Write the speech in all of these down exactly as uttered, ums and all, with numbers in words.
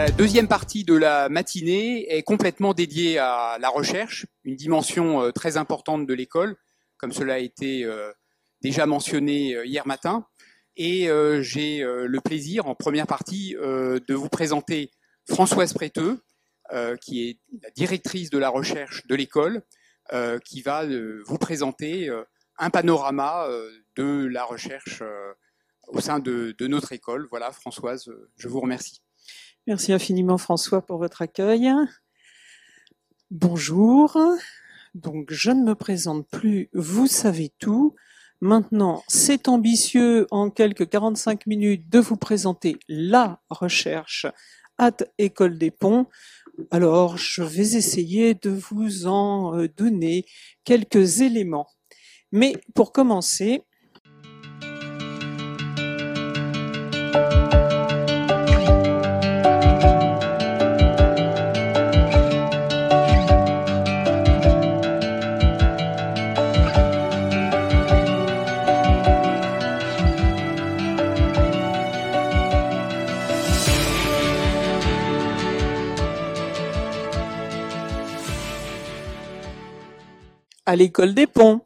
La deuxième partie de la matinée est complètement dédiée à la recherche, une dimension très importante de l'école, comme cela a été déjà mentionné hier matin. Et j'ai le plaisir, en première partie, de vous présenter Françoise Préteux, qui est la directrice de la recherche de l'école, qui va vous présenter un panorama de la recherche au sein de, de notre école. Voilà, Françoise, je vous remercie. Merci infiniment François pour votre accueil. Bonjour, donc je ne me présente plus, vous savez tout. Maintenant, c'est ambitieux en quelques quarante-cinq minutes de vous présenter la recherche at École des Ponts. Alors, je vais essayer de vous en donner quelques éléments. Mais pour commencer, à l'École des Ponts.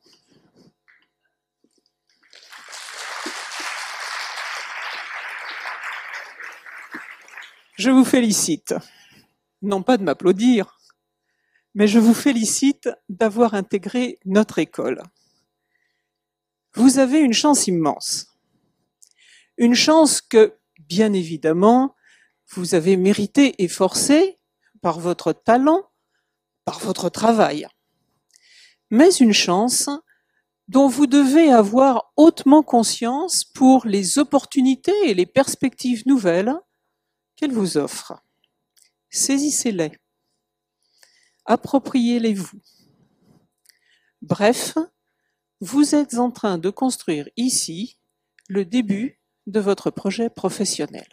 Je vous félicite, non pas de m'applaudir, mais je vous félicite d'avoir intégré notre école. Vous avez une chance immense. Une chance que, bien évidemment, vous avez méritée et forcée par votre talent, par votre travail. Mais une chance dont vous devez avoir hautement conscience pour les opportunités et les perspectives nouvelles qu'elle vous offre. Saisissez-les. Appropriez-les-vous. Bref, vous êtes en train de construire ici le début de votre projet professionnel.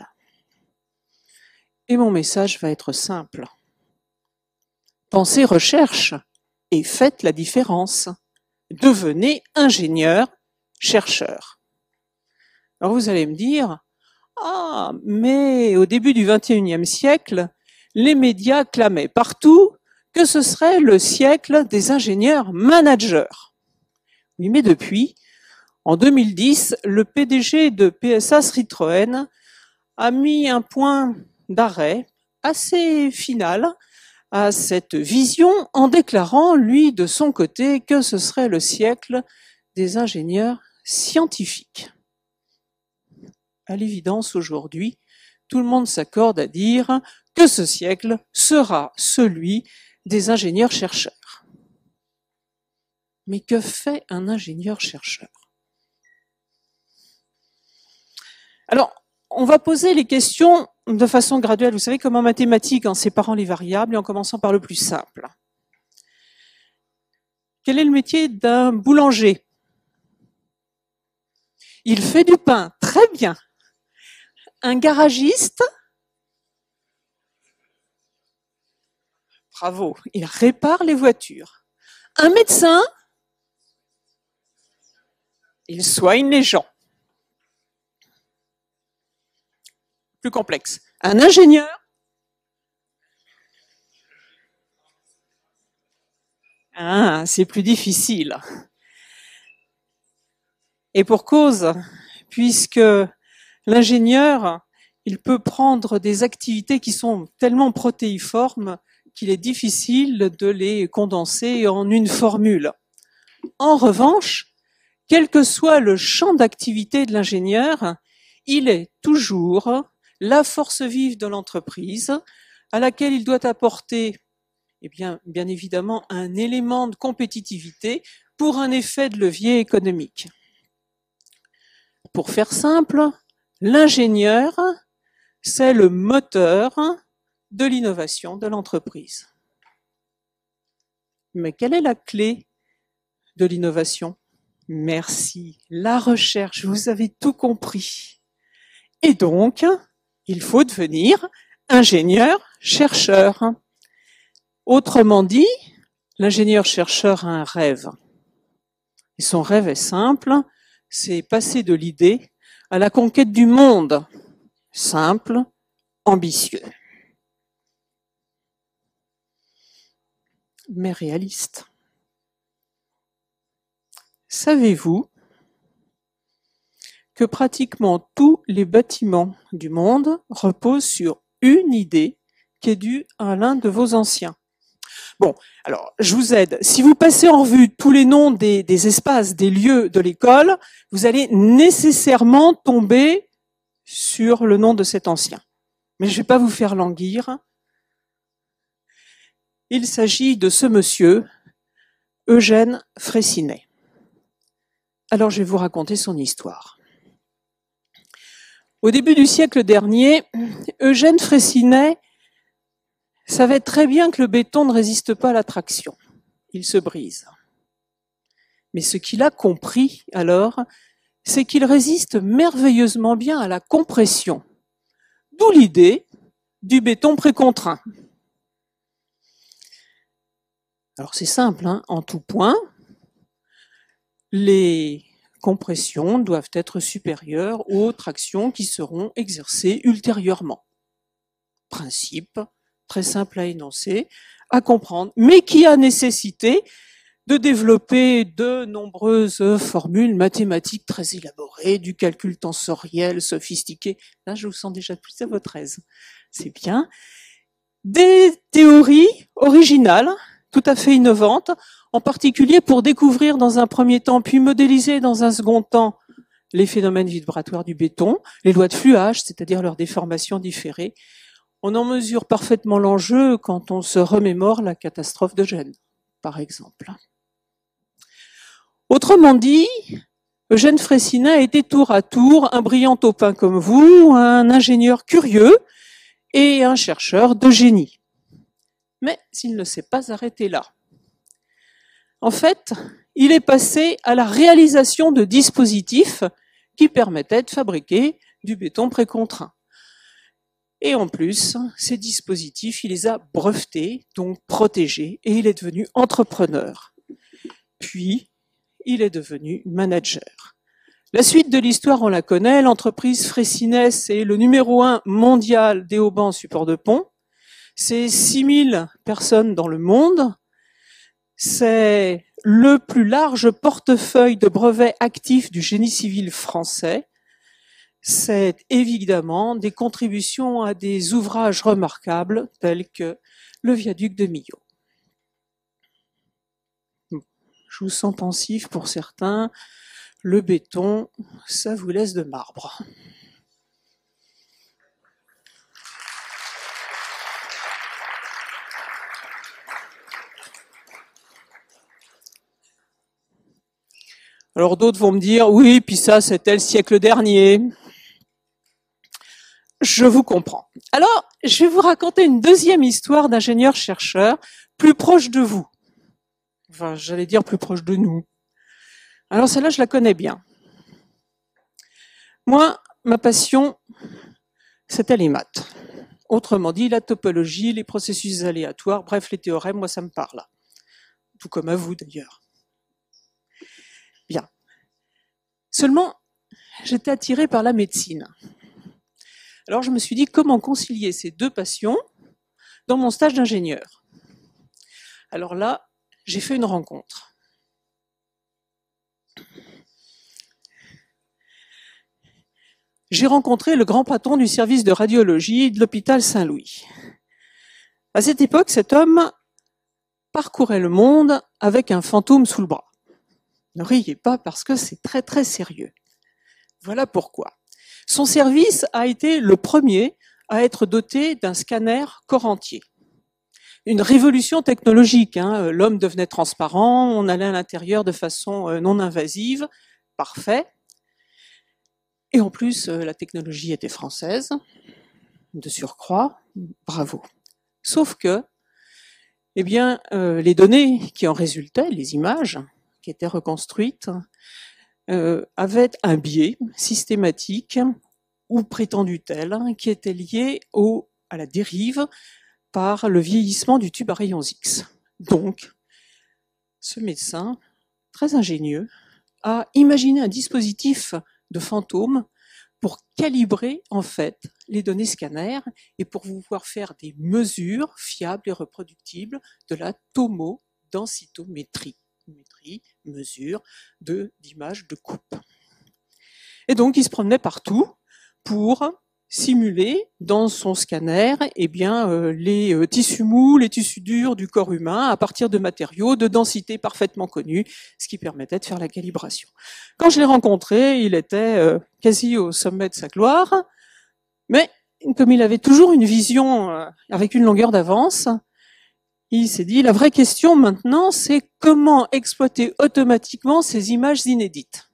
Et mon message va être simple. Pensez recherche et faites la différence. Devenez ingénieur, chercheur. Alors vous allez me dire, ah, mais au début du vingt et unième siècle, les médias clamaient partout que ce serait le siècle des ingénieurs managers. Oui, mais depuis, en deux mille dix, le P D G de P S A Citroën a mis un point d'arrêt assez final à cette vision en déclarant, lui, de son côté, que ce serait le siècle des ingénieurs scientifiques. À l'évidence, aujourd'hui, tout le monde s'accorde à dire que ce siècle sera celui des ingénieurs-chercheurs. Mais que fait un ingénieur-chercheur? Alors, on va poser les questions de façon graduelle. Vous savez, comme en mathématiques, en séparant les variables et en commençant par le plus simple. Quel est le métier d'un boulanger? Il fait du pain, très bien. Un garagiste? Bravo, il répare les voitures. Un médecin? Il soigne les gens. Plus complexe. Un ingénieur? Ah, c'est plus difficile. Et pour cause, puisque l'ingénieur, il peut prendre des activités qui sont tellement protéiformes qu'il est difficile de les condenser en une formule. En revanche, quel que soit le champ d'activité de l'ingénieur, il est toujours la force vive de l'entreprise à laquelle il doit apporter, eh bien, bien évidemment, un élément de compétitivité pour un effet de levier économique. Pour faire simple, l'ingénieur, c'est le moteur de l'innovation de l'entreprise. Mais quelle est la clé de l'innovation? Merci, la recherche, vous avez tout compris. Et donc, il faut devenir ingénieur-chercheur. Autrement dit, l'ingénieur-chercheur a un rêve. Et son rêve est simple, c'est passer de l'idée à la conquête du monde. Simple, ambitieux. mais réaliste. Savez-vous que pratiquement tous les bâtiments du monde reposent sur une idée qui est due à l'un de vos anciens? Bon, alors, je vous aide. Si vous passez en revue tous les noms des, des espaces, des lieux de l'école, vous allez nécessairement tomber sur le nom de cet ancien. Mais je ne vais pas vous faire languir. Il s'agit de ce monsieur, Eugène Freycinet. Alors, je vais vous raconter son histoire. Au début du siècle dernier, Eugène Freycinet savait très bien que le béton ne résiste pas à la traction. Il se brise. Mais ce qu'il a compris alors, c'est qu'il résiste merveilleusement bien à la compression. D'où l'idée du béton précontraint. Alors c'est simple, hein, en tout point, les compressions doivent être supérieures aux tractions qui seront exercées ultérieurement. Principe très simple à énoncer, à comprendre, mais qui a nécessité de développer de nombreuses formules mathématiques très élaborées, du calcul tensoriel sophistiqué. Là, je vous sens déjà plus à votre aise. C'est bien. Des théories originales, tout à fait innovantes, en particulier pour découvrir dans un premier temps, puis modéliser dans un second temps, les phénomènes vibratoires du béton, les lois de fluage, c'est-à-dire leur déformation différée. On en mesure parfaitement l'enjeu quand on se remémore la catastrophe de Gênes, par exemple. Autrement dit, Eugène Freycinet était tour à tour un brillant taupin comme vous, un ingénieur curieux et un chercheur de génie. Mais il ne s'est pas arrêté là. En fait, il est passé à la réalisation de dispositifs qui permettaient de fabriquer du béton précontraint. Et en plus, ces dispositifs, il les a brevetés, donc protégés, et il est devenu entrepreneur. Puis, il est devenu manager. La suite de l'histoire, on la connaît. L'entreprise Freycinet, c'est le numéro un mondial des haubans support de pont. C'est six mille personnes dans le monde. C'est le plus large portefeuille de brevets actifs du génie civil français. C'est évidemment des contributions à des ouvrages remarquables tels que le viaduc de Millau. Je vous sens pensif pour certains. Le béton, ça vous laisse de marbre. Alors d'autres vont me dire, oui, puis ça, c'était le siècle dernier. Je vous comprends. Alors, je vais vous raconter une deuxième histoire d'ingénieur-chercheur plus proche de vous. Enfin, j'allais dire plus proche de nous. Alors celle-là, je la connais bien. Moi, ma passion, c'était les maths. Autrement dit, la topologie, les processus aléatoires, bref, les théorèmes, moi, ça me parle. Tout comme à vous, d'ailleurs. Bien. Seulement, j'étais attirée par la médecine. Alors je me suis dit comment concilier ces deux passions dans mon stage d'ingénieur. Alors là, j'ai fait une rencontre. J'ai rencontré le grand patron du service de radiologie de l'hôpital Saint-Louis. À cette époque, cet homme parcourait le monde avec un fantôme sous le bras. Ne riez pas parce que c'est très très sérieux. Voilà pourquoi. Son service a été le premier à être doté d'un scanner corps entier. Une révolution technologique, hein. L'homme devenait transparent, on allait à l'intérieur de façon non invasive, parfait. Et en plus, la technologie était française, de surcroît, bravo. Sauf que, eh bien, euh, les données qui en résultaient, les images qui étaient reconstruites, euh, avaient un biais systématique ou prétendu tel, qui était lié au, à la dérive par le vieillissement du tube à rayons X. Donc, ce médecin, très ingénieux, a imaginé un dispositif de fantôme pour calibrer en fait les données scanners et pour pouvoir faire des mesures fiables et reproductibles de la tomodensitométrie, métrie, mesure de d'images de coupe. Et donc il se promenait partout pour simuler dans son scanner eh bien, euh, les euh, tissus mous, les tissus durs du corps humain à partir de matériaux de densité parfaitement connus, ce qui permettait de faire la calibration. Quand je l'ai rencontré, il était euh, quasi au sommet de sa gloire, mais comme il avait toujours une vision euh, avec une longueur d'avance, il s'est dit, la vraie question maintenant, c'est comment exploiter automatiquement ces images inédites.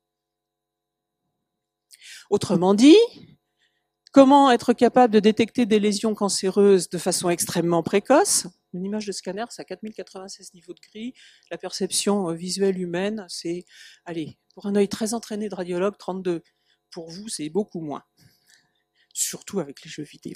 Autrement dit, comment être capable de détecter des lésions cancéreuses de façon extrêmement précoce? Une image de scanner, c'est à quatre mille quatre-vingt-seize niveaux de gris. La perception visuelle humaine, c'est, allez, pour un œil très entraîné de radiologue, trente-deux. Pour vous, c'est beaucoup moins. Surtout avec les jeux vidéo.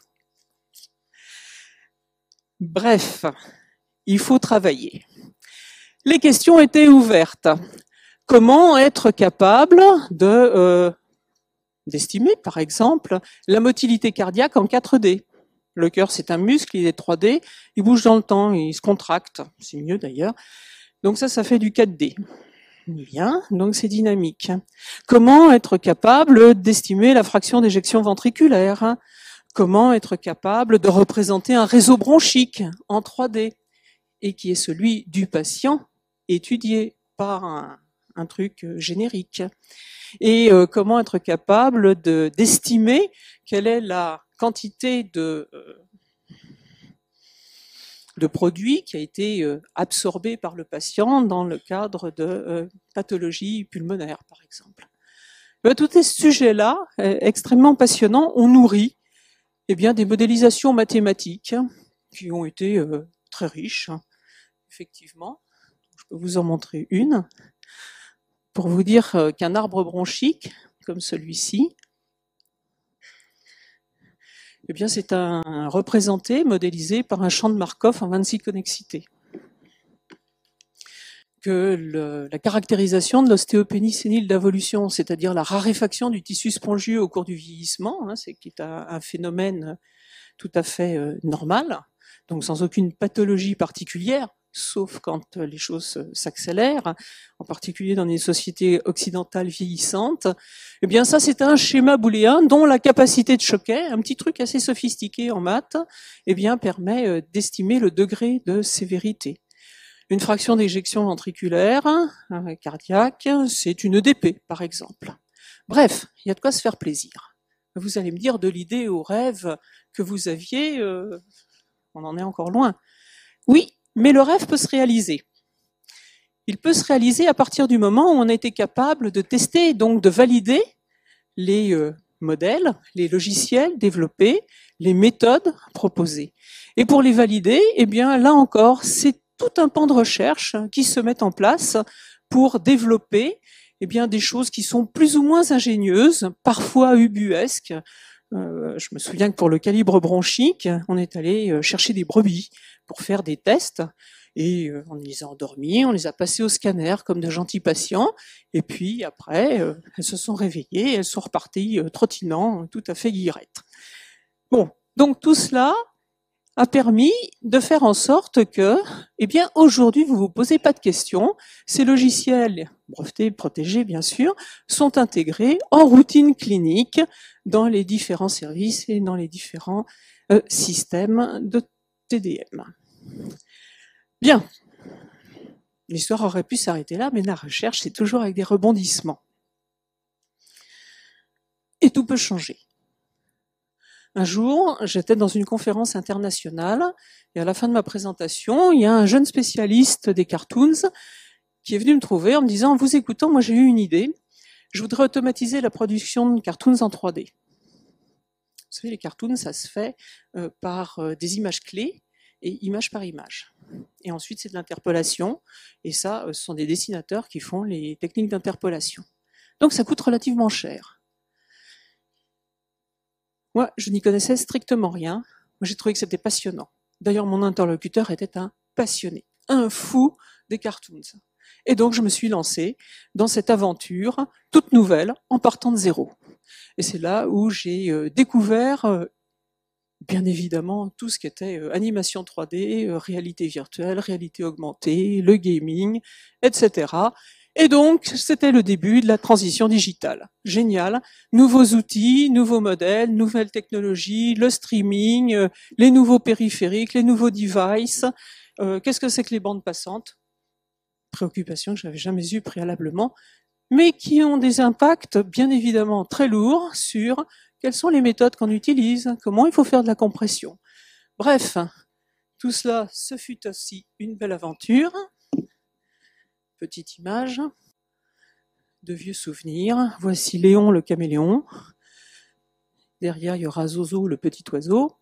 Bref, il faut travailler. Les questions étaient ouvertes. Comment être capable de... Euh, d'estimer, par exemple, la motilité cardiaque en quatre D. Le cœur, c'est un muscle, il est trois D, il bouge dans le temps, il se contracte, c'est mieux d'ailleurs. Donc ça, ça fait du quatre D. Bien, donc c'est dynamique. Comment être capable d'estimer la fraction d'éjection ventriculaire? Comment être capable de représenter un réseau bronchique en trois D, et qui est celui du patient étudié par un, un truc générique? Et euh, comment être capable de, d'estimer quelle est la quantité de, euh, de produit qui a été euh, absorbé par le patient dans le cadre de euh, pathologie pulmonaire, par exemple. Et bien, tous ces sujets-là, euh, extrêmement passionnants, ont nourri eh bien, des modélisations mathématiques qui ont été euh, très riches, effectivement. Je peux vous en montrer une. Pour vous dire qu'un arbre bronchique, comme celui-ci, eh bien c'est un représenté, modélisé par un champ de Markov en vingt-six connexités. Que le, la caractérisation de l'ostéopénie sénile d'involution, c'est-à-dire la raréfaction du tissu spongieux au cours du vieillissement, hein, c'est qui est un, un phénomène tout à fait euh, normal, donc sans aucune pathologie particulière, sauf quand les choses s'accélèrent, en particulier dans les sociétés occidentales vieillissantes, eh bien ça c'est un schéma booléen dont la capacité de Choquet, un petit truc assez sophistiqué en maths, eh bien permet d'estimer le degré de sévérité. Une fraction d'éjection ventriculaire, cardiaque, c'est une E D P par exemple. Bref, il y a de quoi se faire plaisir. Vous allez me dire de l'idée au rêve que vous aviez, euh, on en est encore loin. Oui, mais le rêve peut se réaliser. Il peut se réaliser à partir du moment où on a été capable de tester, donc de valider les euh, modèles, les logiciels développés, les méthodes proposées. Et pour les valider, eh bien là encore, c'est tout un pan de recherche qui se met en place pour développer eh bien, des choses qui sont plus ou moins ingénieuses, parfois ubuesques. Euh, je me souviens que pour le calibre bronchique, on est allé chercher des brebis pour faire des tests, et euh, on les a endormis, on les a passés au scanner comme de gentils patients, et puis après, euh, elles se sont réveillées, elles sont reparties euh, trottinant, tout à fait guirettes. Bon, donc tout cela a permis de faire en sorte que, eh bien, aujourd'hui, vous vous posez pas de questions, ces logiciels, brevetés, protégés bien sûr, sont intégrés en routine clinique dans les différents services et dans les différents euh, systèmes de T D M. Bien. L'histoire aurait pu s'arrêter là, mais la recherche, c'est toujours avec des rebondissements. Et tout peut changer. Un jour, j'étais dans une conférence internationale, et à la fin de ma présentation, il y a un jeune spécialiste des cartoons qui est venu me trouver en me disant, en vous écoutant, moi j'ai eu une idée, je voudrais automatiser la production de cartoons en trois D. Vous savez, les cartoons, ça se fait euh, par euh, des images clés, et image par image. Et ensuite, c'est de l'interpolation, et ça, ce sont des dessinateurs qui font les techniques d'interpolation. Donc ça coûte relativement cher. Moi, je n'y connaissais strictement rien. Moi, j'ai trouvé que c'était passionnant. D'ailleurs, mon interlocuteur était un passionné, un fou des cartoons. Et donc, je me suis lancée dans cette aventure toute nouvelle, en partant de zéro. Et c'est là où j'ai euh, découvert, euh, bien évidemment, tout ce qui était euh, animation trois D, euh, réalité virtuelle, réalité augmentée, le gaming, et cetera. Et donc, c'était le début de la transition digitale. Génial. Nouveaux outils, nouveaux modèles, nouvelles technologies, le streaming, euh, les nouveaux périphériques, les nouveaux devices. Euh, qu'est-ce que c'est que les bandes passantes? Préoccupation que je n'avais jamais eue préalablement, mais qui ont des impacts bien évidemment très lourds sur quelles sont les méthodes qu'on utilise, comment il faut faire de la compression. Bref, tout cela, ce fut aussi une belle aventure. Petite image de vieux souvenirs. Voici Léon le caméléon. Derrière, il y aura Zozo le petit oiseau.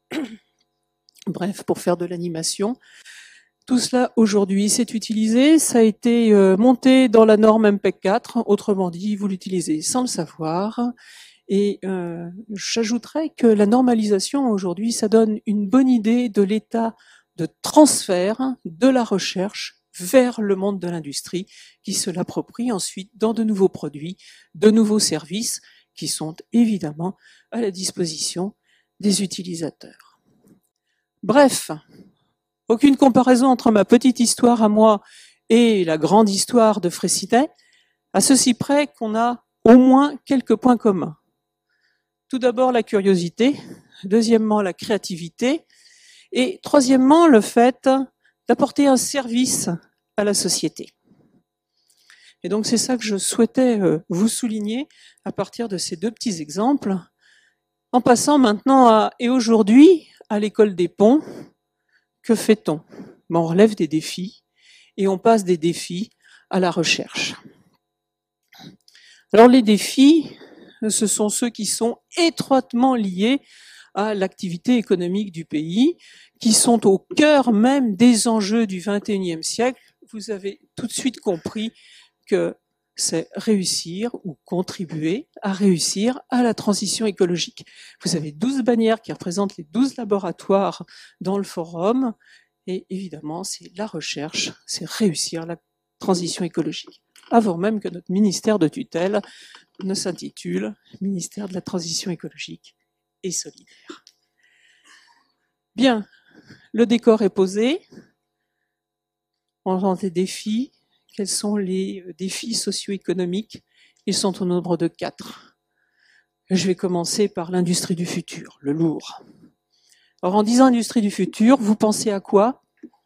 Bref, pour faire de l'animation. Tout cela, aujourd'hui, c'est utilisé. Ça a été euh, monté dans la norme M P E G quatre. Autrement dit, vous l'utilisez sans le savoir. Et euh, j'ajouterais que la normalisation, aujourd'hui, ça donne une bonne idée de l'état de transfert de la recherche vers le monde de l'industrie, qui se l'approprie ensuite dans de nouveaux produits, de nouveaux services, qui sont évidemment à la disposition des utilisateurs. Bref, aucune comparaison entre ma petite histoire à moi et la grande histoire de Freycinet, à ceci près qu'on a au moins quelques points communs. Tout d'abord la curiosité, deuxièmement la créativité, et troisièmement le fait d'apporter un service à la société. Et donc c'est ça que je souhaitais vous souligner à partir de ces deux petits exemples, en passant maintenant à, et aujourd'hui, à l'école des ponts. Que fait-on? Ben, on relève des défis et on passe des défis à la recherche. Alors les défis, ce sont ceux qui sont étroitement liés à l'activité économique du pays, qui sont au cœur même des enjeux du vingt et unième siècle. Vous avez tout de suite compris que c'est réussir ou contribuer à réussir à la transition écologique. Vous avez douze bannières qui représentent les douze laboratoires dans le forum, et évidemment, c'est la recherche, c'est réussir la transition écologique, avant même que notre ministère de tutelle ne s'intitule Ministère de la Transition écologique et solidaire. Bien, le décor est posé. On entend des défis. Quels sont les défis socio-économiques? Ils sont au nombre de quatre. Je vais commencer par l'industrie du futur, le lourd. Alors en disant industrie du futur, vous pensez à quoi?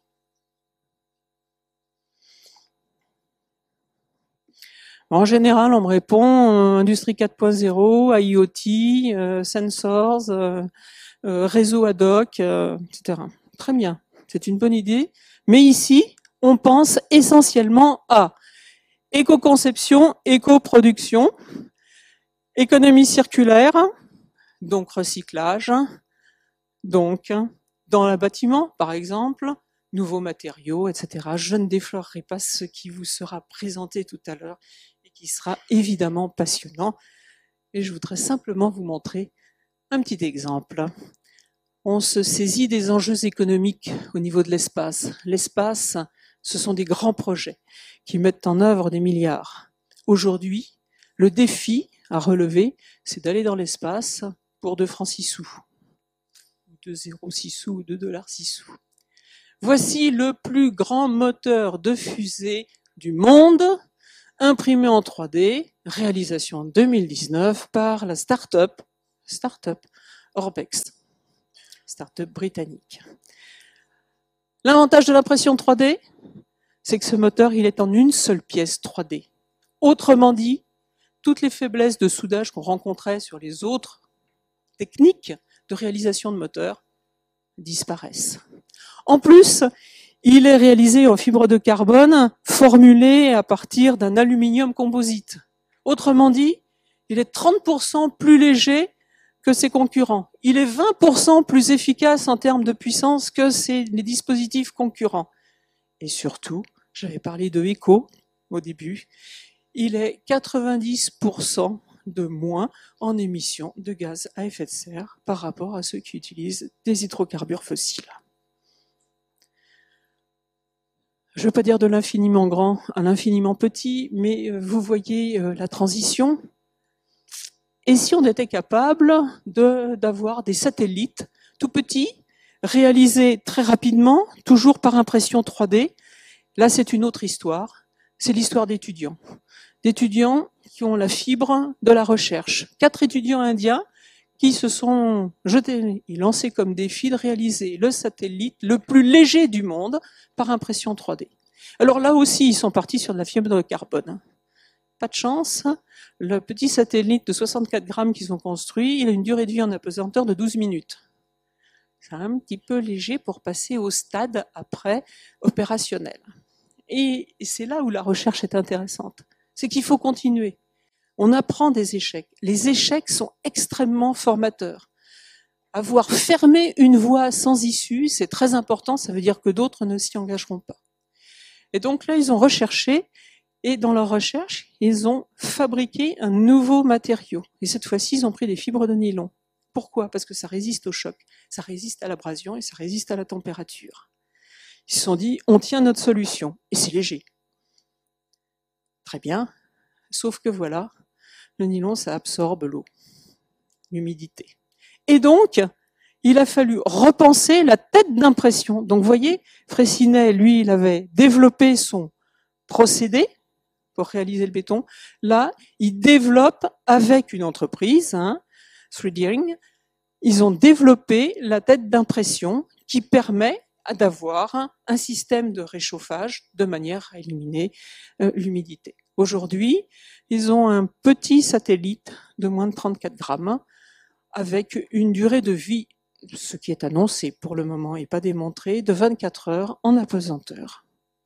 En général, on me répond euh, industrie quatre point zéro, I O T, euh, sensors, euh, euh, réseau ad hoc, euh, et cetera. Très bien, c'est une bonne idée. Mais ici, on pense essentiellement à éco-conception, éco-production, économie circulaire, donc recyclage, donc dans le bâtiment, par exemple, nouveaux matériaux, et cetera. Je ne déflorerai pas ce qui vous sera présenté tout à l'heure et qui sera évidemment passionnant. Et je voudrais simplement vous montrer un petit exemple. On se saisit des enjeux économiques au niveau de l'espace. L'espace, ce sont des grands projets qui mettent en œuvre des milliards. Aujourd'hui, le défi à relever, c'est d'aller dans l'espace pour deux francs six sous, ou deux zéro six sous, ou deux dollars six sous. Voici le plus grand moteur de fusée du monde, imprimé en trois D, réalisation en deux mille dix-neuf par la start-up, start-up Orbex, start-up britannique. L'avantage de l'impression trois D, c'est que ce moteur, il est en une seule pièce trois D. Autrement dit, toutes les faiblesses de soudage qu'on rencontrait sur les autres techniques de réalisation de moteurs disparaissent. En plus, il est réalisé en fibre de carbone formulé à partir d'un aluminium composite. Autrement dit, il est trente pour cent plus léger que ses concurrents. Il est vingt pour cent plus efficace en termes de puissance que ses, les dispositifs concurrents. Et surtout, j'avais parlé de éco au début, il est quatre-vingt-dix pour cent de moins en émissions de gaz à effet de serre par rapport à ceux qui utilisent des hydrocarbures fossiles. Je ne veux pas dire de l'infiniment grand à l'infiniment petit, mais vous voyez la transition. Et si on était capable de, d'avoir des satellites tout petits, réalisés très rapidement, toujours par impression trois D, là c'est une autre histoire, c'est l'histoire d'étudiants. D'étudiants qui ont la fibre de la recherche. Quatre étudiants indiens qui se sont jetés et lancés comme défi de réaliser le satellite le plus léger du monde par impression trois D. Alors là aussi, ils sont partis sur de la fibre de carbone. Pas de chance, le petit satellite de soixante-quatre grammes qu'ils ont construit, il a une durée de vie en apesanteur de douze minutes. C'est un petit peu léger pour passer au stade après opérationnel. Et c'est là où la recherche est intéressante. C'est qu'il faut continuer. On apprend des échecs. Les échecs sont extrêmement formateurs. Avoir fermé une voie sans issue, c'est très important, ça veut dire que d'autres ne s'y engageront pas. Et donc là, ils ont recherché, et dans leur recherche, ils ont fabriqué un nouveau matériau. Et cette fois-ci, ils ont pris des fibres de nylon. Pourquoi? Parce que ça résiste au choc, ça résiste à l'abrasion et ça résiste à la température. Ils se sont dit, on tient notre solution, et c'est léger. Très bien, sauf que voilà, le nylon, ça absorbe l'eau, l'humidité. Et donc, il a fallu repenser la tête d'impression. Donc, vous voyez, Freycinet, lui, il avait développé son procédé pour réaliser le béton. Là, il développe avec une entreprise, hein, trois D Ring, ils ont développé la tête d'impression qui permet d'avoir un système de réchauffage de manière à éliminer euh, l'humidité. Aujourd'hui, ils ont un petit satellite de moins de trente-quatre grammes avec une durée de vie, ce qui est annoncé pour le moment et pas démontré, de vingt-quatre heures en apesanteur.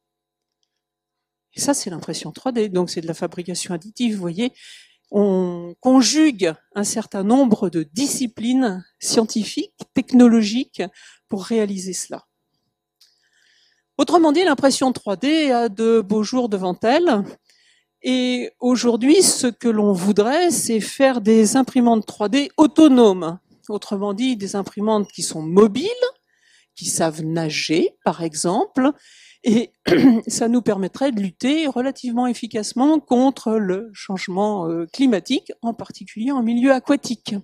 Et ça, c'est l'impression trois D, donc c'est de la fabrication additive. Vous voyez, on conjugue un certain nombre de disciplines scientifiques, technologiques pour réaliser cela. Autrement dit, l'impression trois D a de beaux jours devant elle. Et aujourd'hui, ce que l'on voudrait, c'est faire des imprimantes trois D autonomes. Autrement dit, des imprimantes qui sont mobiles, qui savent nager, par exemple, et ça nous permettrait de lutter relativement efficacement contre le changement climatique, en particulier en milieu aquatique.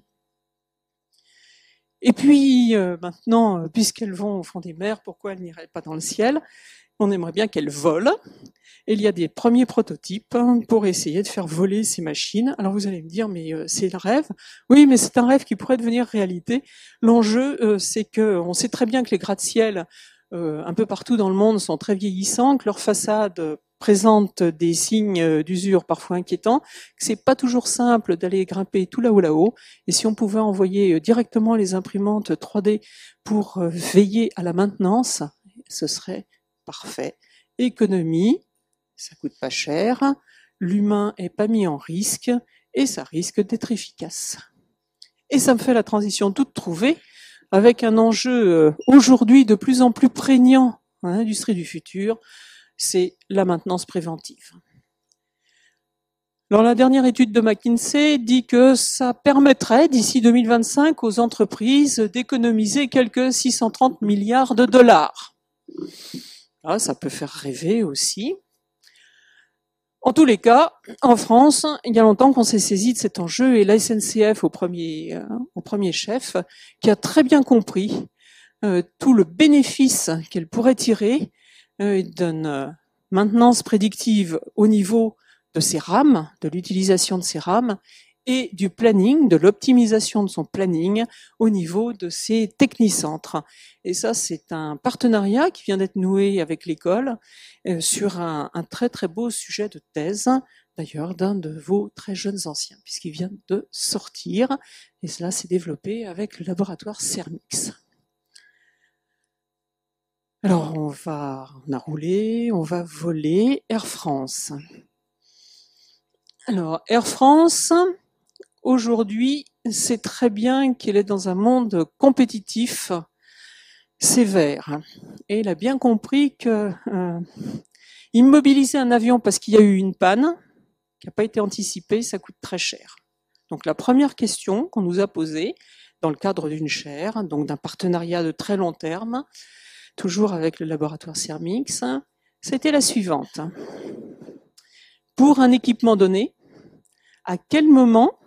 Et puis, euh, maintenant, puisqu'elles vont au fond des mers, pourquoi elles n'iraient pas dans le ciel? On aimerait bien qu'elles volent. Et il y a des premiers prototypes pour essayer de faire voler ces machines. Alors vous allez me dire, mais euh, c'est le rêve. Oui, mais c'est un rêve qui pourrait devenir réalité. L'enjeu, euh, c'est que on sait très bien que les gratte-ciel, euh, un peu partout dans le monde, sont très vieillissants, que leurs façades présentent des signes d'usure parfois inquiétants, que c'est pas toujours simple d'aller grimper tout là-haut là-haut. Et si on pouvait envoyer directement les imprimantes trois D pour veiller à la maintenance, ce serait parfait. Économie, ça coûte pas cher, l'humain est pas mis en risque et ça risque d'être efficace. Et ça me fait la transition toute trouvée avec un enjeu aujourd'hui de plus en plus prégnant dans l'industrie du futur, c'est la maintenance préventive. Alors la dernière étude de McKinsey dit que ça permettrait d'ici deux mille vingt-cinq aux entreprises d'économiser quelques six cent trente milliards de dollars. Ah, ça peut faire rêver aussi. En tous les cas, en France, il y a longtemps qu'on s'est saisi de cet enjeu et la S N C F au premier, euh, au premier chef, qui a très bien compris euh, tout le bénéfice qu'elle pourrait tirer euh, d'une euh, maintenance prédictive au niveau de ses rames, de l'utilisation de ses rames, et du planning, de l'optimisation de son planning au niveau de ses technicentres. Et ça, c'est un partenariat qui vient d'être noué avec l'école euh, sur un, un très très beau sujet de thèse, d'ailleurs d'un de vos très jeunes anciens, puisqu'il vient de sortir, et cela s'est développé avec le laboratoire Cermix. Alors, on va, on a roulé, on va voler Air France. Alors, Air France, aujourd'hui, c'est très bien qu'elle est dans un monde compétitif sévère. Et il a bien compris que euh, immobiliser un avion parce qu'il y a eu une panne qui n'a pas été anticipée, ça coûte très cher. Donc la première question qu'on nous a posée dans le cadre d'une chaire, donc d'un partenariat de très long terme, toujours avec le laboratoire Cermix, c'était la suivante. Pour un équipement donné, à quel moment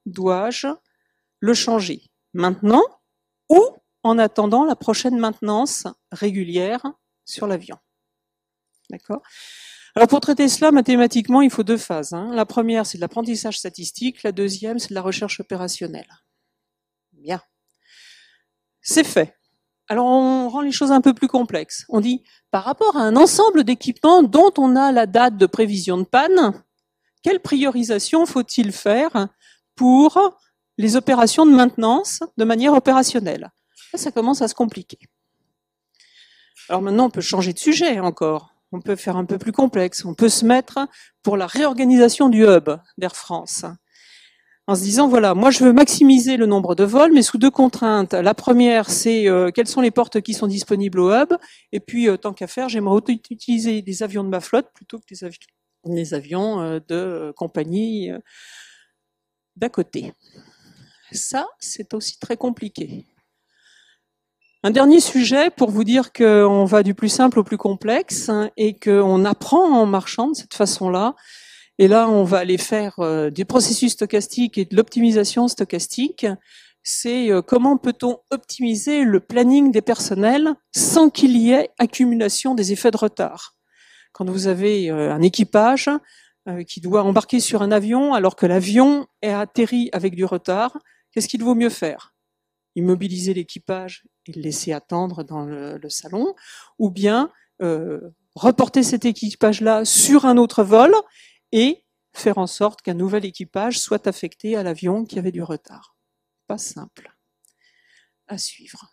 dois-je le changer? Maintenant ou en attendant la prochaine maintenance régulière sur l'avion? D'accord? Alors pour traiter cela, mathématiquement, il faut deux phases. Hein. La première, c'est de l'apprentissage statistique. La deuxième, c'est de la recherche opérationnelle. Bien. C'est fait. Alors on rend les choses un peu plus complexes. On dit, par rapport à un ensemble d'équipements dont on a la date de prévision de panne, quelle priorisation faut-il faire pour les opérations de maintenance de manière opérationnelle? Là, ça commence à se compliquer. Alors maintenant, on peut changer de sujet encore. On peut faire un peu plus complexe. On peut se mettre pour la réorganisation du hub d'Air France. En se disant, voilà, moi je veux maximiser le nombre de vols, mais sous deux contraintes. La première, c'est euh, quelles sont les portes qui sont disponibles au hub. Et puis, euh, tant qu'à faire, j'aimerais utiliser des avions de ma flotte plutôt que des avions, des avions euh, de euh, compagnie euh, d'à côté. Ça, c'est aussi très compliqué. Un dernier sujet pour vous dire qu'on va du plus simple au plus complexe hein, et qu'on apprend en marchant de cette façon-là. Et là, on va aller faire euh, des processus stochastiques et de l'optimisation stochastique. C'est euh, comment peut-on optimiser le planning des personnels sans qu'il y ait accumulation des effets de retard. Quand vous avez euh, un équipage euh, qui doit embarquer sur un avion alors que l'avion est atterri avec du retard, qu'est-ce qu'il vaut mieux faire? Immobiliser l'équipage et le laisser attendre dans le, le salon, ou bien euh, reporter cet équipage-là sur un autre vol et faire en sorte qu'un nouvel équipage soit affecté à l'avion qui avait du retard. Pas simple à suivre.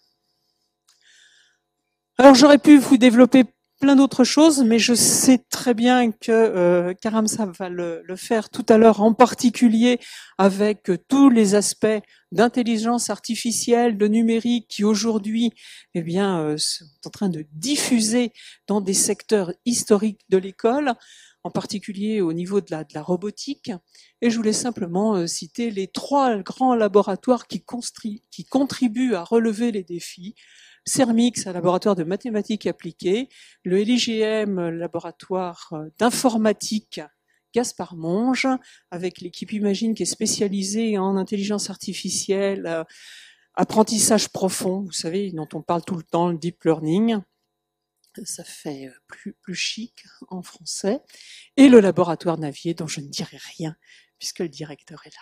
Alors j'aurais pu vous développer plein d'autres choses, mais je sais très bien que euh, Karamsa va le, le faire tout à l'heure, en particulier avec euh, tous les aspects d'intelligence artificielle, de numérique, qui aujourd'hui, eh bien, euh, sont en train de diffuser dans des secteurs historiques de l'école, en particulier au niveau de la, de la robotique. Et je voulais simplement euh, citer les trois grands laboratoires qui, qui contribuent à relever les défis. CERMIX, un laboratoire de mathématiques appliquées, le L I G M, laboratoire d'informatique Gaspard Monge, avec l'équipe Imagine qui est spécialisée en intelligence artificielle, euh, apprentissage profond, vous savez, dont on parle tout le temps, le deep learning. Ça fait plus, plus chic en français. Et le laboratoire Navier, dont je ne dirai rien, puisque le directeur est là.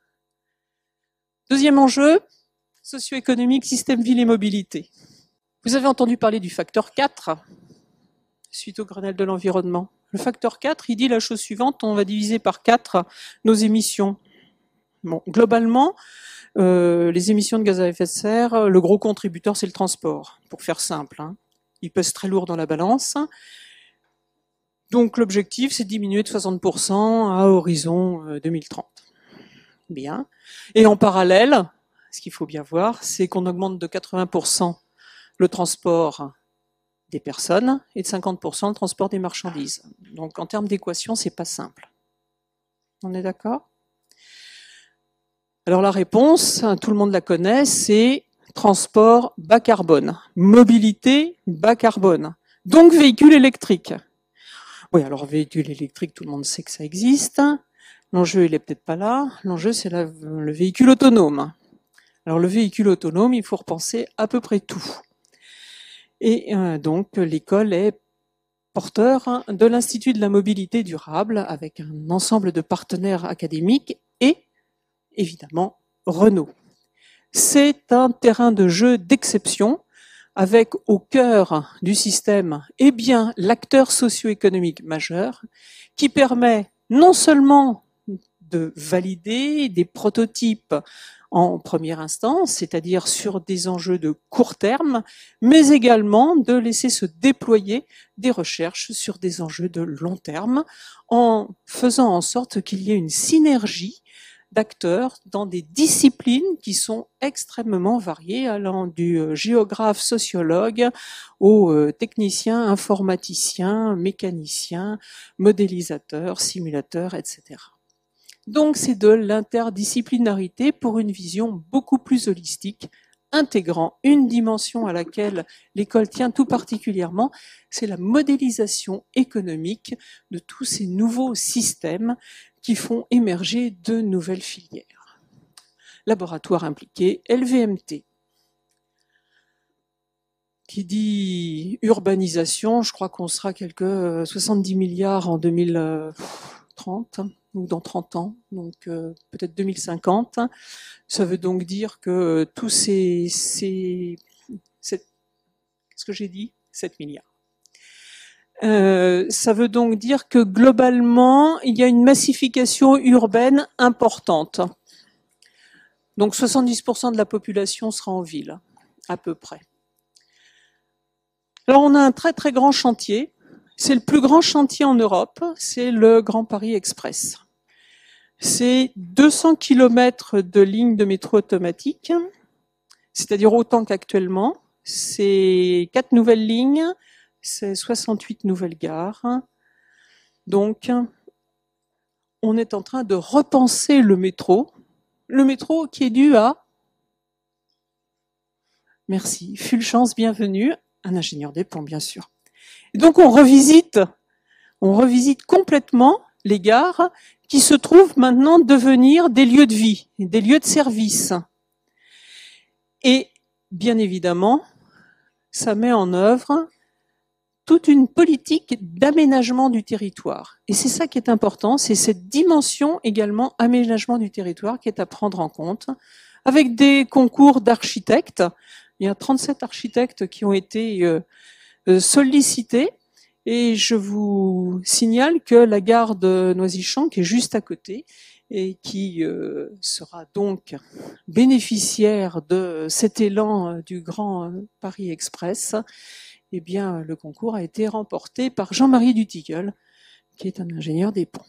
Deuxième enjeu, socio-économique, système ville et mobilité. Vous avez entendu parler du facteur quatre, suite au Grenelle de l'environnement. Le facteur quatre, il dit la chose suivante, on va diviser par quatre nos émissions. Bon, globalement, euh, les émissions de gaz à effet de serre, le gros contributeur, c'est le transport, pour faire simple. Hein. Il pèse très lourd dans la balance. Donc l'objectif, c'est de diminuer de soixante pour cent à horizon deux mille trente. Bien. Et en parallèle, ce qu'il faut bien voir, c'est qu'on augmente de quatre-vingts pour cent le transport des personnes et de cinquante pour cent le transport des marchandises. Donc en termes d'équation, c'est pas simple. On est d'accord? Alors la réponse, tout le monde la connaît, c'est transport bas carbone, mobilité bas carbone, donc véhicule électrique. Oui, alors véhicule électrique, tout le monde sait que ça existe. L'enjeu, il est peut-être pas là. L'enjeu, c'est la, le véhicule autonome. Alors le véhicule autonome, il faut repenser à peu près tout. Et euh, donc l'école est porteur de l'Institut de la mobilité durable avec un ensemble de partenaires académiques et évidemment Renault. C'est un terrain de jeu d'exception avec au cœur du système eh bien l'acteur socio-économique majeur qui permet non seulement de valider des prototypes en première instance, c'est-à-dire sur des enjeux de court terme, mais également de laisser se déployer des recherches sur des enjeux de long terme, en faisant en sorte qu'il y ait une synergie d'acteurs dans des disciplines qui sont extrêmement variées, allant du géographe sociologue au technicien informaticien, mécanicien, modélisateur, simulateur, et cetera. Donc c'est de l'interdisciplinarité pour une vision beaucoup plus holistique, intégrant une dimension à laquelle l'école tient tout particulièrement, c'est la modélisation économique de tous ces nouveaux systèmes qui font émerger de nouvelles filières. laboratoire impliqué, L V M T. Qui dit urbanisation, je crois qu'on sera quelques soixante-dix milliards en deux mille trente ou dans trente ans, donc euh, peut-être deux mille cinquante. Ça veut donc dire que tous ces, ces, ces qu'est-ce que j'ai dit? sept milliards. Euh, ça veut donc dire que globalement, il y a une massification urbaine importante. Donc soixante-dix pour cent de la population sera en ville, à peu près. Alors on a un très très grand chantier. C'est le plus grand chantier en Europe, c'est le Grand Paris Express. C'est deux cents kilomètres de lignes de métro automatique, c'est-à-dire autant qu'actuellement. C'est quatre nouvelles lignes, c'est soixante-huit nouvelles gares. Donc, on est en train de repenser le métro. Le métro qui est dû à... Merci, Fulgence, bienvenue, un ingénieur des ponts, bien sûr. Et donc, on revisite, on revisite complètement les gares qui se trouvent maintenant devenir des lieux de vie, des lieux de service. Et, bien évidemment, ça met en œuvre toute une politique d'aménagement du territoire. Et c'est ça qui est important, c'est cette dimension également aménagement du territoire qui est à prendre en compte, avec des concours d'architectes. Il y a trente-sept architectes qui ont été euh, sollicités, et je vous signale que la gare de Noisy-Champs, qui est juste à côté, et qui euh, sera donc bénéficiaire de cet élan du Grand Paris Express, eh bien, le concours a été remporté par Jean-Marie Dutilleul, qui est un ingénieur des ponts.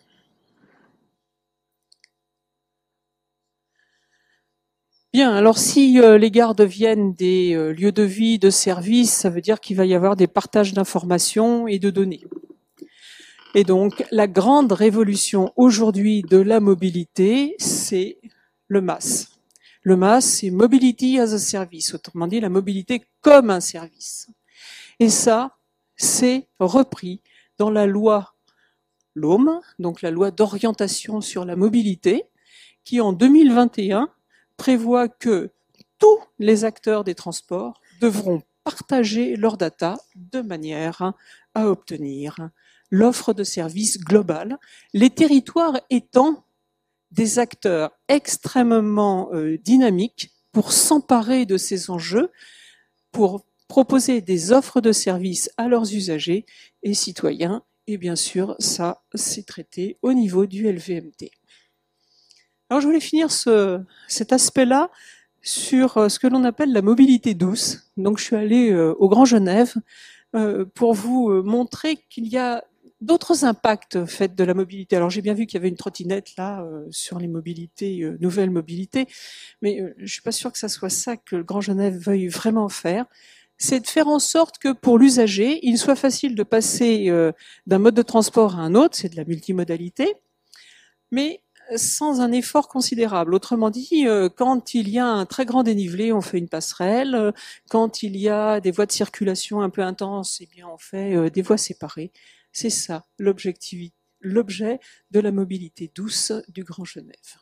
Bien, alors si euh, les gares deviennent des euh, lieux de vie, de service, ça veut dire qu'il va y avoir des partages d'informations et de données. Et donc, la grande révolution aujourd'hui de la mobilité, c'est le M A S. Le M A S, c'est Mobility as a Service, autrement dit, la mobilité comme un service. Et ça, c'est repris dans la loi L O M, donc la loi d'orientation sur la mobilité, qui en deux mille vingt et un prévoit que tous les acteurs des transports devront partager leurs data de manière à obtenir l'offre de services globale, les territoires étant des acteurs extrêmement euh, dynamiques pour s'emparer de ces enjeux, pour proposer des offres de services à leurs usagers et citoyens. Et bien sûr, ça, c'est traité au niveau du L V M T. Alors, je voulais finir ce, cet aspect-là sur ce que l'on appelle la mobilité douce. Donc, je suis allée euh, au Grand Genève euh, pour vous euh, montrer qu'il y a d'autres impacts faits de la mobilité. Alors, j'ai bien vu qu'il y avait une trottinette là euh, sur les mobilités, euh, nouvelles mobilités, mais euh, je suis pas sûre que ça soit ça que le Grand Genève veuille vraiment faire. C'est de faire en sorte que pour l'usager, il soit facile de passer euh, d'un mode de transport à un autre, c'est de la multimodalité, mais sans un effort considérable. Autrement dit, euh, quand il y a un très grand dénivelé, on fait une passerelle. Euh, quand il y a des voies de circulation un peu intenses, eh bien on fait euh, des voies séparées. C'est ça l'objectif, l'objet de la mobilité douce du Grand Genève.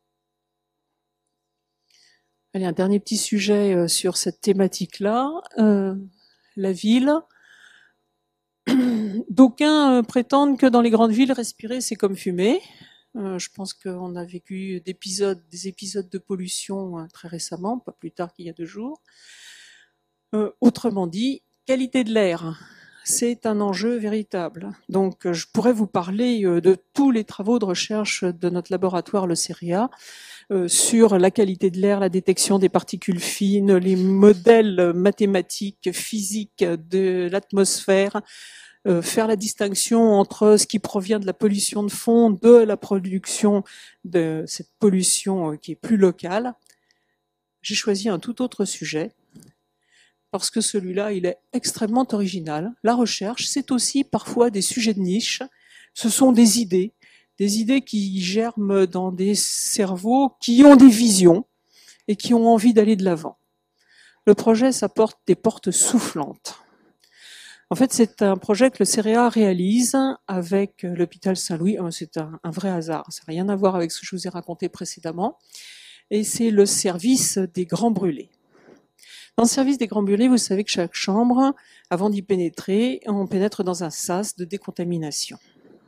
Allez, un dernier petit sujet euh, sur cette thématique-là. Euh, la ville. D'aucuns euh, prétendent que dans les grandes villes, respirer, c'est comme fumer. Euh, je pense qu'on a vécu d'épisodes, des épisodes de pollution euh, très récemment, pas plus tard qu'il y a deux jours. Euh, autrement dit, qualité de l'air, c'est un enjeu véritable. Donc, euh, je pourrais vous parler euh, de tous les travaux de recherche de notre laboratoire, le CEREA, euh, sur la qualité de l'air, la détection des particules fines, les modèles mathématiques, physiques de l'atmosphère, Euh, faire la distinction entre ce qui provient de la pollution de fond, de la production de cette pollution euh, qui est plus locale. J'ai choisi un tout autre sujet, parce que celui-là, il est extrêmement original. La recherche, c'est aussi parfois des sujets de niche. Ce sont des idées, des idées qui germent dans des cerveaux qui ont des visions et qui ont envie d'aller de l'avant. Le projet, ça porte des portes soufflantes. En fait, c'est un projet que le CEREA réalise avec l'hôpital Saint-Louis. C'est un, un vrai hasard, ça n'a rien à voir avec ce que je vous ai raconté précédemment. et c'est le service des grands brûlés. Dans le service des grands brûlés, vous savez que chaque chambre, avant d'y pénétrer, on pénètre dans un sas de décontamination.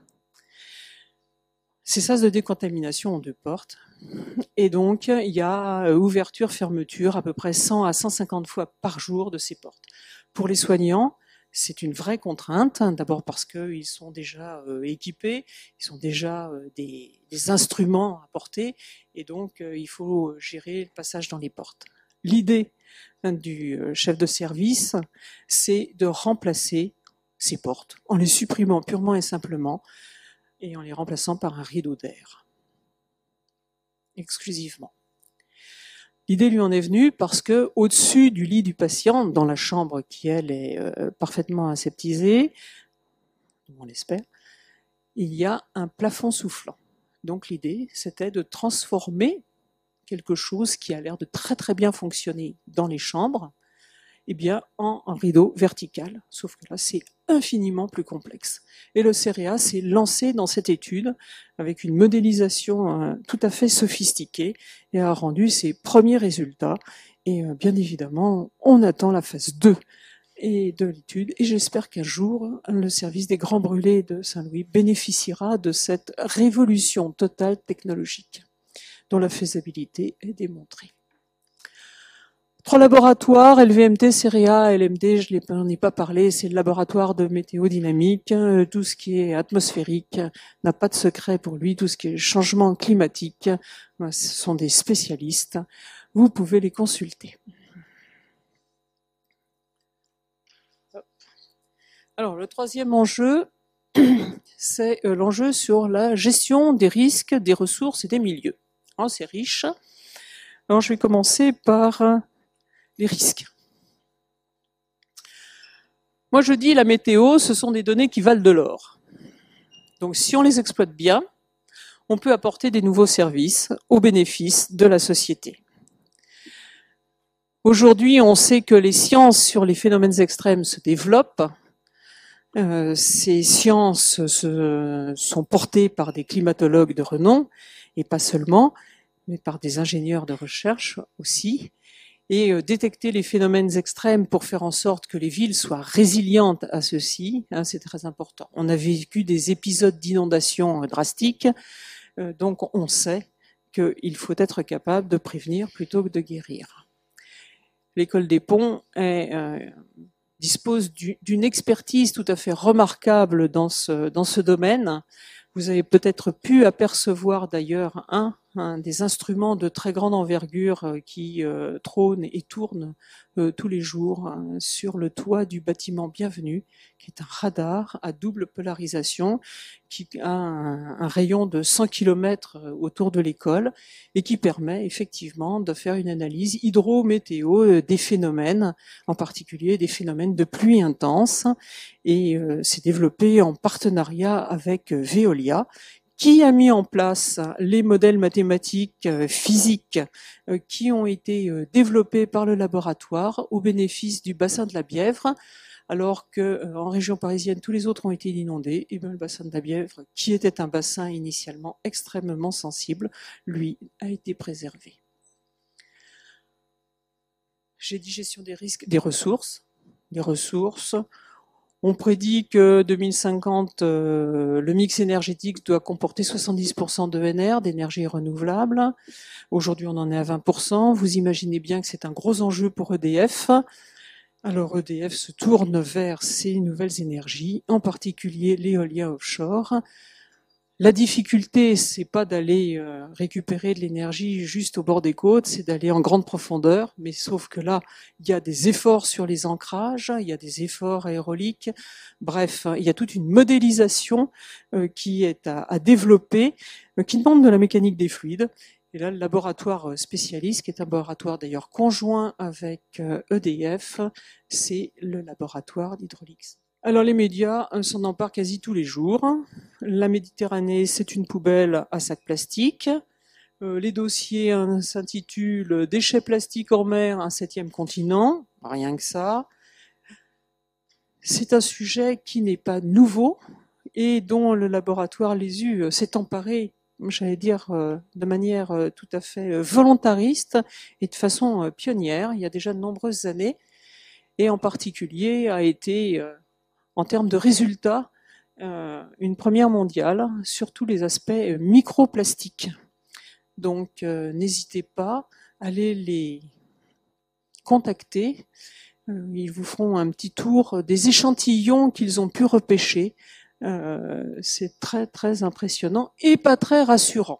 Ces sas de décontamination ont deux portes, et donc il y a ouverture, fermeture à peu près cent à cent cinquante fois par jour de ces portes. Pour les soignants, c'est une vraie contrainte, d'abord parce qu'ils sont déjà euh, équipés, ils ont déjà euh, des, des instruments à porter, et donc euh, il faut gérer le passage dans les portes. L'idée hein, du chef de service, c'est de remplacer ces portes en les supprimant purement et simplement, et en les remplaçant par un rideau d'air, exclusivement. L'idée lui en est venue parce que au-dessus du lit du patient, dans la chambre qui elle est euh, parfaitement aseptisée, on l'espère, il y a un plafond soufflant. Donc l'idée, c'était de transformer quelque chose qui a l'air de très très bien fonctionner dans les chambres, eh bien en un rideau vertical, sauf que là c'est infiniment plus complexe. Et le C E R E A s'est lancé dans cette étude avec une modélisation euh, tout à fait sophistiquée et a rendu ses premiers résultats. Et euh, bien évidemment, on attend la phase deux et de l'étude, et j'espère qu'un jour, le service des grands brûlés de Saint-Louis bénéficiera de cette révolution totale technologique, dont la faisabilité est démontrée. Trois laboratoires, L V M T, C E R E A, L M D, je n'en ai pas parlé, c'est le laboratoire de météodynamique, tout ce qui est atmosphérique n'a pas de secret pour lui, tout ce qui est changement climatique, ce sont des spécialistes, vous pouvez les consulter. Alors le troisième enjeu, c'est l'enjeu sur la gestion des risques, des ressources et des milieux. Alors, c'est riche. Alors je vais commencer par les risques. Moi je dis la météo, ce sont des données qui valent de l'or. Donc si on les exploite bien, on peut apporter des nouveaux services au bénéfice de la société. Aujourd'hui, on sait que les sciences sur les phénomènes extrêmes se développent. Euh, ces sciences se, sont portées par des climatologues de renom, et pas seulement, mais par des ingénieurs de recherche aussi. Et euh, détecter les phénomènes extrêmes pour faire en sorte que les villes soient résilientes à ceux-ci, hein, c'est très important. On a vécu des épisodes d'inondation euh, drastiques, euh, donc on sait qu'il faut être capable de prévenir plutôt que de guérir. L'école des ponts est... Euh, dispose d'une expertise tout à fait remarquable dans ce, dans ce domaine. Vous avez peut-être pu apercevoir d'ailleurs un, un des instruments de très grande envergure qui euh, trône et tourne euh, tous les jours hein, sur le toit du bâtiment Bienvenue, qui est un radar à double polarisation, qui a un, un rayon de cent kilomètres autour de l'école et qui permet effectivement de faire une analyse hydro-météo des phénomènes, en particulier des phénomènes de pluie intense. Et euh, c'est développé en partenariat avec euh, Veolia, qui a mis en place les modèles mathématiques euh, physiques euh, qui ont été euh, développés par le laboratoire au bénéfice du bassin de la Bièvre, alors que euh, en région parisienne, tous les autres ont été inondés, et bien le bassin de la Bièvre, qui était un bassin initialement extrêmement sensible, lui, a été préservé. J'ai dit gestion des risques, des ressources, des ressources. On prédit que deux mille cinquante, euh, le mix énergétique doit comporter soixante-dix pour cent d'E N R, d'énergie renouvelable. Aujourd'hui, on en est à vingt pour cent. Vous imaginez bien que c'est un gros enjeu pour E D F. Alors E D F se tourne vers ces nouvelles énergies, en particulier l'éolien offshore. La difficulté, c'est pas d'aller euh, récupérer de l'énergie juste au bord des côtes, c'est d'aller en grande profondeur, mais sauf que là, il y a des efforts sur les ancrages, il y a des efforts aéroliques, bref, il y a toute une modélisation euh, qui est à, à développer, euh, qui demande de la mécanique des fluides. Et là, le laboratoire spécialiste, qui est un laboratoire d'ailleurs conjoint avec euh, E D F, c'est le laboratoire d'hydraulique. Alors les médias s'en emparent quasi tous les jours. La Méditerranée, c'est une poubelle à sac plastique. Euh, les dossiers hein, s'intitulent « Déchets plastiques en mer, un septième continent ». Rien que ça. C'est un sujet qui n'est pas nouveau et dont le laboratoire Les U s'est emparé j'allais dire de manière tout à fait volontariste et de façon pionnière, il y a déjà de nombreuses années, et en particulier a été, en termes de résultats, une première mondiale sur tous les aspects microplastiques. Donc n'hésitez pas à aller les contacter. Ils vous feront un petit tour des échantillons qu'ils ont pu repêcher. Euh, c'est très très impressionnant et pas très rassurant.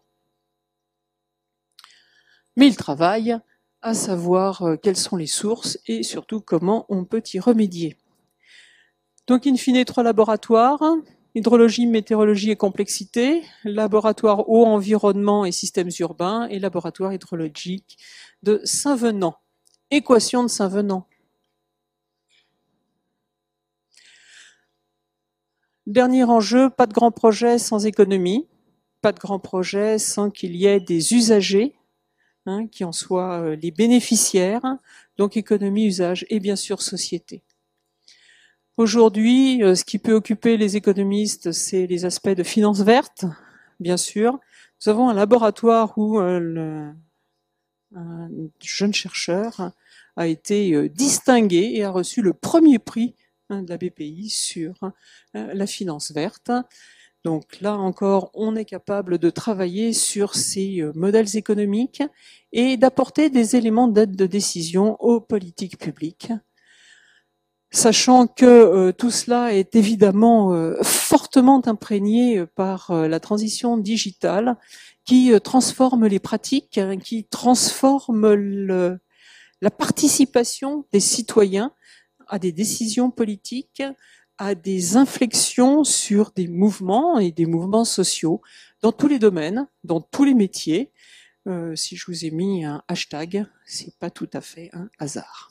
Mais ils travaillent à savoir quelles sont les sources et surtout comment on peut y remédier. Donc in fine, trois laboratoires, hydrologie, météorologie et complexité, laboratoire eau, environnement et systèmes urbains et laboratoire hydrologique de Saint-Venant. Équation de Saint-Venant. Dernier enjeu, pas de grand projet sans économie, pas de grand projet sans qu'il y ait des usagers, hein, qui en soient les bénéficiaires, donc économie, usage et bien sûr société. Aujourd'hui, ce qui peut occuper les économistes, c'est les aspects de finance verte, bien sûr. Nous avons un laboratoire où le, un jeune chercheur a été distingué et a reçu le premier prix de la B P I sur la finance verte. Donc là encore, on est capable de travailler sur ces modèles économiques et d'apporter des éléments d'aide de décision aux politiques publiques. Sachant que euh, tout cela est évidemment euh, fortement imprégné par euh, la transition digitale qui euh, transforme les pratiques, hein, qui transforme le, la participation des citoyens à des décisions politiques, à des inflexions sur des mouvements et des mouvements sociaux dans tous les domaines, dans tous les métiers. Euh, si je vous ai mis un hashtag, c'est pas tout à fait un hasard.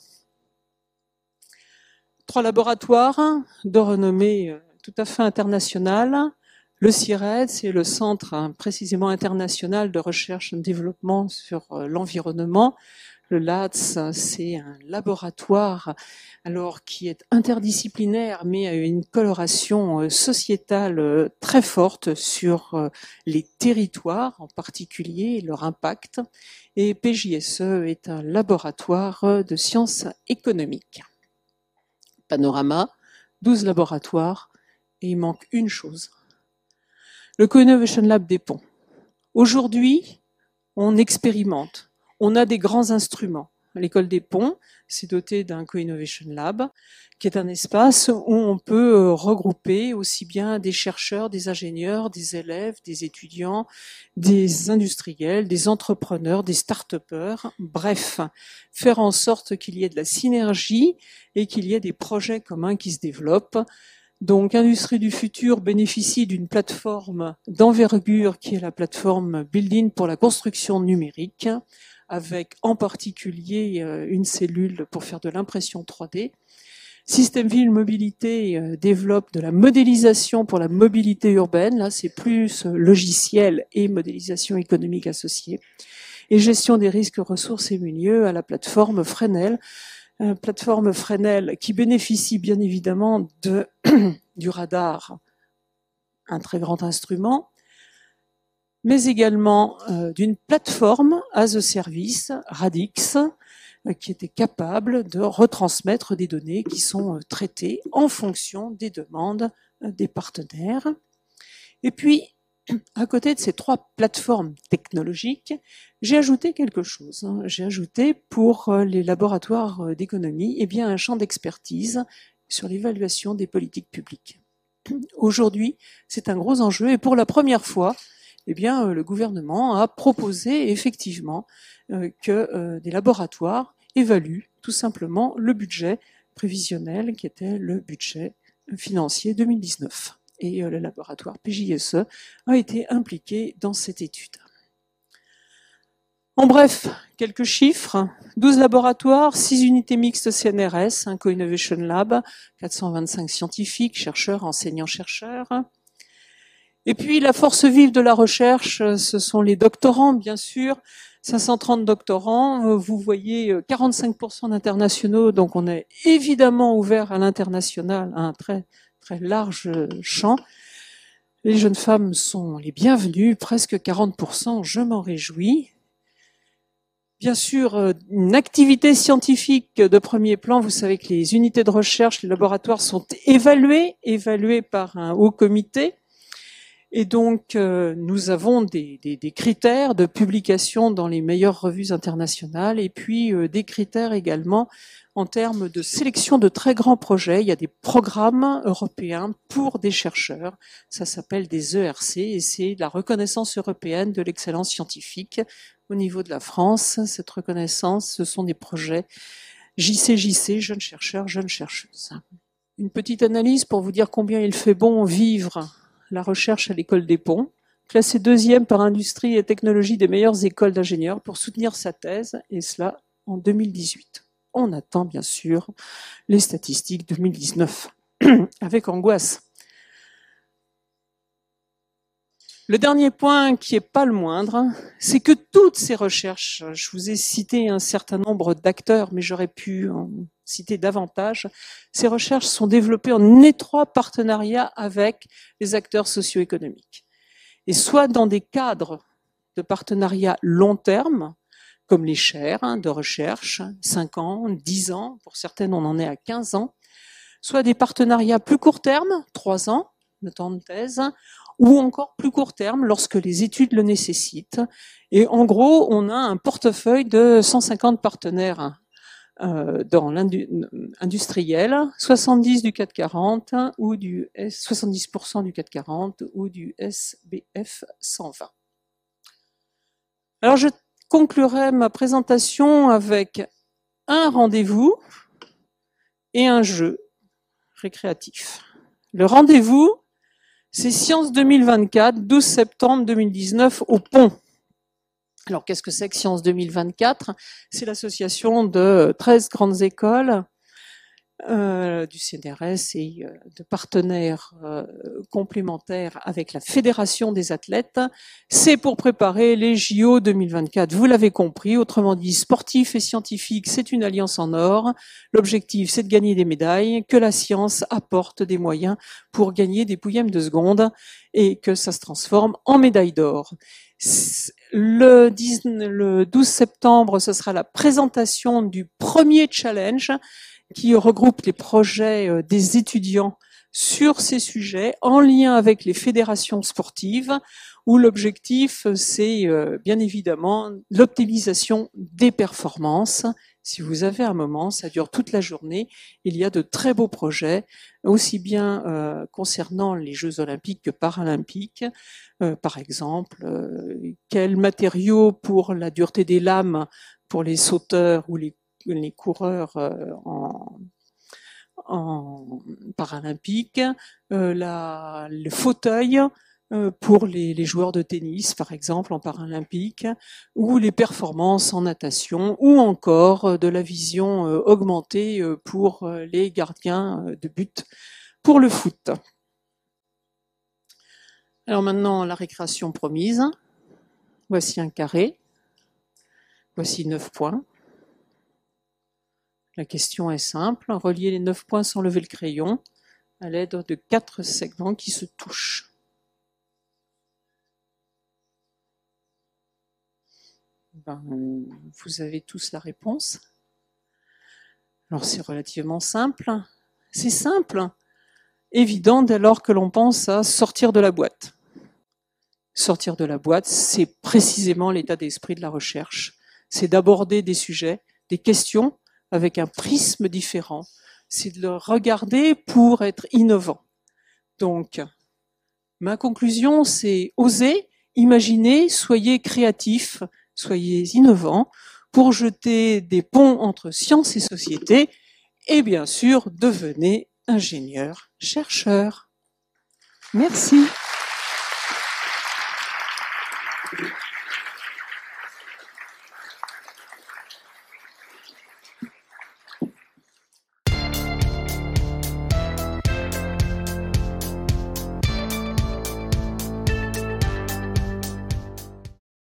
Trois laboratoires de renommée tout à fait internationale. Le CIRED, c'est le centre hein, précisément international de recherche et de développement sur euh, l'environnement. Le L A T S, c'est un laboratoire alors qui est interdisciplinaire, mais a une coloration euh, sociétale euh, très forte sur euh, les territoires, en particulier leur impact. Et P J S E est un laboratoire de sciences économiques. Panorama, douze laboratoires, et il manque une chose. Le Co-Innovation Lab des ponts. Aujourd'hui, on expérimente, on a des grands instruments. L'école des ponts s'est dotée d'un Co-Innovation Lab, qui est un espace où on peut regrouper aussi bien des chercheurs, des ingénieurs, des élèves, des étudiants, des industriels, des entrepreneurs, des start-upers, bref, faire en sorte qu'il y ait de la synergie et qu'il y ait des projets communs qui se développent. Donc, Industrie du futur bénéficie d'une plateforme d'envergure qui est la plateforme Building pour la construction numérique, avec en particulier une cellule pour faire de l'impression trois D. Système Ville Mobilité développe de la modélisation pour la mobilité urbaine. Là, c'est plus logiciel et modélisation économique associée. Et gestion des risques, ressources et milieux à la plateforme Fresnel. Euh, plateforme Fresnel qui bénéficie bien évidemment de, du radar, un très grand instrument, mais également euh, d'une plateforme as a service, Radix, euh, qui était capable de retransmettre des données qui sont euh, traitées en fonction des demandes euh, des partenaires. Et puis, à côté de ces trois plateformes technologiques, j'ai ajouté quelque chose. J'ai ajouté pour les laboratoires d'économie eh bien, un champ d'expertise sur l'évaluation des politiques publiques. Aujourd'hui, c'est un gros enjeu et pour la première fois, eh bien, le gouvernement a proposé effectivement que des laboratoires évaluent tout simplement le budget prévisionnel qui était le budget financier deux mille dix-neuf. Et le laboratoire P J S E a été impliqué dans cette étude. En bref, quelques chiffres. douze laboratoires, six unités mixtes C N R S, un Co-Innovation Lab, quatre cent vingt-cinq scientifiques, chercheurs, enseignants-chercheurs. Et puis la force vive de la recherche, ce sont les doctorants, bien sûr. cinq cent trente doctorants, vous voyez quarante-cinq pour cent d'internationaux, donc on est évidemment ouvert à l'international, à un très très large champ. Les jeunes femmes sont les bienvenues, presque quarante pour cent, je m'en réjouis. Bien sûr, une activité scientifique de premier plan, vous savez que les unités de recherche, les laboratoires sont évalués, évalués par un haut comité. Et donc, euh, nous avons des, des, des critères de publication dans les meilleures revues internationales et puis euh, des critères également en termes de sélection de très grands projets. Il y a des programmes européens pour des chercheurs. Ça s'appelle des E R C et c'est la reconnaissance européenne de l'excellence scientifique au niveau de la France. Cette reconnaissance, ce sont des projets J C J C, jeunes chercheurs, jeunes chercheuses. Une petite analyse pour vous dire combien il fait bon vivre la recherche à l'école des ponts, classée deuxième par industrie et technologie des meilleures écoles d'ingénieurs pour soutenir sa thèse, et cela en deux mille dix-huit. On attend bien sûr les statistiques deux mille dix-neuf avec angoisse. Le dernier point qui n'est pas le moindre, c'est que toutes ces recherches, je vous ai cité un certain nombre d'acteurs, mais j'aurais pu en citer davantage, ces recherches sont développées en étroit partenariat avec les acteurs socio-économiques. Et soit dans des cadres de partenariat long terme, comme les chaires de recherche, cinq ans, dix ans, pour certaines on en est à quinze ans, soit des partenariats plus court terme, trois ans, le temps de thèse, ou encore plus court terme lorsque les études le nécessitent. Et en gros, on a un portefeuille de cent cinquante partenaires euh, dans l'industriel, soixante-dix du CAC quarante ou du S, soixante-dix pour cent du CAC quarante ou du S B F cent vingt. Alors je conclurai ma présentation avec un rendez-vous et un jeu récréatif. Le rendez-vous, c'est Sciences deux mille vingt-quatre, douze septembre deux mille dix-neuf au Pont. Alors, qu'est-ce que c'est que Sciences deux mille vingt-quatre? C'est l'association de treize grandes écoles euh, du C N R S et euh, de partenaires euh, complémentaires avec la Fédération des athlètes. C'est pour préparer les J O deux mille vingt-quatre. Vous l'avez compris, autrement dit, sportif et scientifique, c'est une alliance en or. L'objectif, c'est de gagner des médailles, que la science apporte des moyens pour gagner des pouillèmes de seconde et que ça se transforme en médaille d'or. Le, dix, le douze septembre, ce sera la présentation du premier challenge qui regroupe les projets des étudiants sur ces sujets en lien avec les fédérations sportives où l'objectif, c'est bien évidemment l'optimisation des performances. Si vous avez un moment, ça dure toute la journée. Il y a de très beaux projets, aussi bien euh, concernant les Jeux olympiques que paralympiques. Euh, par exemple, euh, quels matériaux pour la dureté des lames pour les sauteurs ou les, les coureurs euh, en, en paralympique, euh, la, le fauteuil pour les, les joueurs de tennis, par exemple, en paralympique, ou les performances en natation, ou encore de la vision augmentée pour les gardiens de but pour le foot. Alors maintenant, la récréation promise. Voici un carré. Voici neuf points. La question est simple. Relier les neuf points sans lever le crayon à l'aide de quatre segments qui se touchent. Ben, vous avez tous la réponse. Alors c'est relativement simple. C'est simple, évident dès lors que l'on pense à sortir de la boîte. Sortir de la boîte, c'est précisément l'état d'esprit de la recherche. C'est d'aborder des sujets, des questions avec un prisme différent. C'est de le regarder pour être innovant. Donc, ma conclusion, c'est oser, imaginer, soyez créatifs, soyez innovants pour jeter des ponts entre science et société et bien sûr, devenez ingénieur, chercheur. Merci.